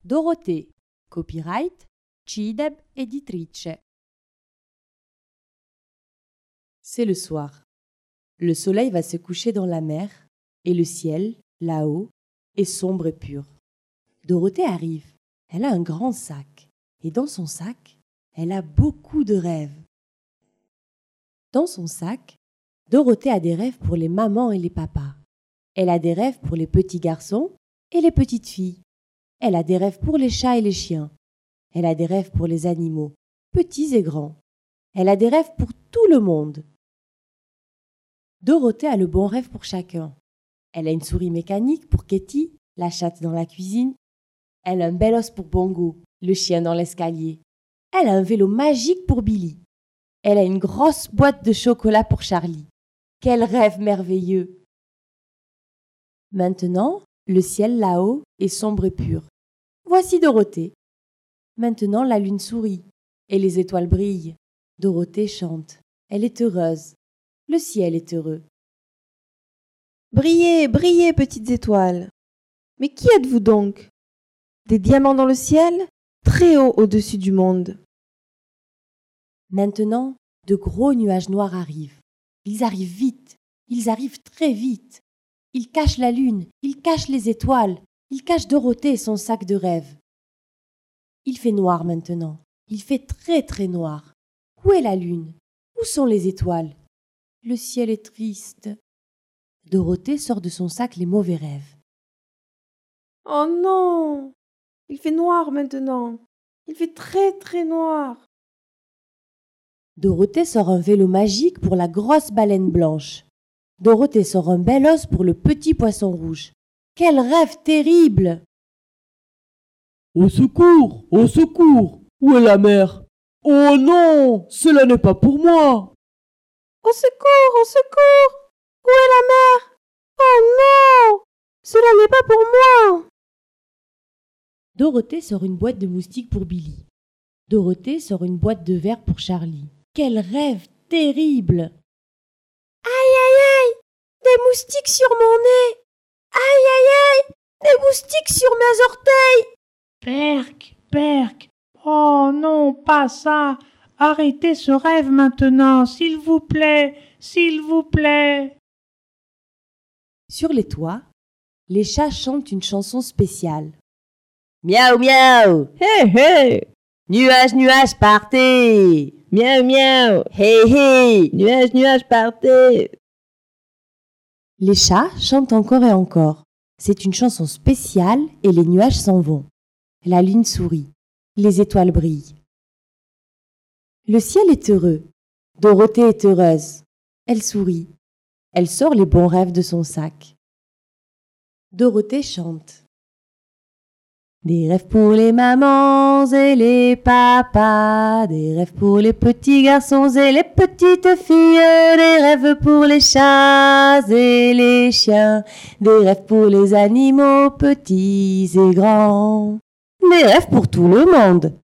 Dorothée. Copyright Cideb Editrice. C'est le soir. Le soleil va se coucher dans la mer et le ciel, là-haut, est sombre et pur. Dorothée arrive. Elle a un grand sac et dans son sac, elle a beaucoup de rêves. Dans son sac, Dorothée a des rêves pour les mamans et les papas. Elle a des rêves pour les petits garçons et les petites filles. Elle a des rêves pour les chats et les chiens. Elle a des rêves pour les animaux, petits et grands. Elle a des rêves pour tout le monde. Dorothée a le bon rêve pour chacun. Elle a une souris mécanique pour Katie, la chatte dans la cuisine. Elle a un bel os pour Bongo, le chien dans l'escalier. Elle a un vélo magique pour Billy. Elle a une grosse boîte de chocolat pour Charlie. Quel rêve merveilleux! Maintenant, le ciel là-haut est sombre et pur. Voici Dorothée. Maintenant, la lune sourit et les étoiles brillent. Dorothée chante. Elle est heureuse. Le ciel est heureux. Brillez, brillez, petites étoiles. Mais qui êtes-vous donc? Des diamants dans le ciel, très haut au-dessus du monde. Maintenant, de gros nuages noirs arrivent. Ils arrivent vite, ils arrivent très vite. Ils cachent la lune, ils cachent les étoiles, ils cachent Dorothée et son sac de rêves. Il fait noir maintenant, il fait très très noir. Où est la lune? Où sont les étoiles? Le ciel est triste. Dorothée sort de son sac les mauvais rêves. Oh non! Il fait noir maintenant. Il fait très très noir. Dorothée sort un vélo magique pour la grosse baleine blanche. Dorothée sort un bel os pour le petit poisson rouge. Quel rêve terrible! Au secours! Au secours! Où est la mer? Oh non! Cela n'est pas pour moi! Au secours! Au secours! Où est la mer? Oh non! Cela n'est pas pour moi! Dorothée sort une boîte de moustiques pour Billy. Dorothée sort une boîte de verre pour Charlie. Quel rêve terrible! Aïe aïe aïe! Des moustiques sur mon nez! Aïe aïe aïe! Des moustiques sur mes orteils! Perk, Perk! Oh non, pas ça! Arrêtez ce rêve maintenant, s'il vous plaît, s'il vous plaît! Sur les toits, les chats chantent une chanson spéciale. Miaou miaou! Hé hé! Nuages, nuages, partez! Miaou miaou! Hé hé! Nuages, nuages, partez! Les chats chantent encore et encore. C'est une chanson spéciale et les nuages s'en vont. La lune sourit. Les étoiles brillent. Le ciel est heureux. Dorothée est heureuse. Elle sourit. Elle sort les bons rêves de son sac. Dorothée chante. Des rêves pour les mamans et les papas, des rêves pour les petits garçons et les petites filles, des rêves pour les chats et les chiens, des rêves pour les animaux petits et grands, des rêves pour tout le monde.